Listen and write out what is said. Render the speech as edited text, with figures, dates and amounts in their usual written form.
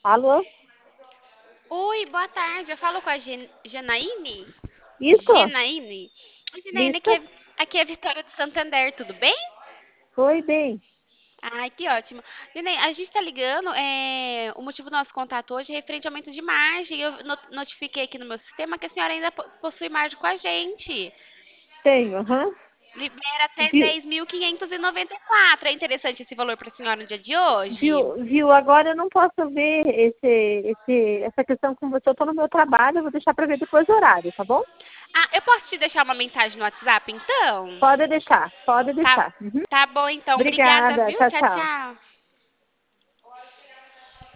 Alô? Oi, boa tarde. Eu falo com a Janaíne? Isso? Janaíne? Oi, Janaíne, Isso? aqui é Vitória de Santander, tudo bem? Oi, bem. Ai, que ótimo. Janaíne, a gente tá ligando, o motivo do nosso contato hoje é referente ao aumento de margem. Eu notifiquei aqui no meu sistema que a senhora ainda possui margem com a gente. Tenho, aham. Libera até Viu, 10.594. É interessante esse valor para a senhora no dia de hoje? viu, agora eu não posso ver essa questão com você. Eu tô no meu trabalho, eu vou deixar para ver depois do horário, tá bom? Ah, eu posso te deixar uma mensagem no WhatsApp, então? Pode deixar, pode Tá, deixar. Uhum. tá bom, então. Obrigada, Obrigada, viu? tchau, Tchau, tchau. tchau.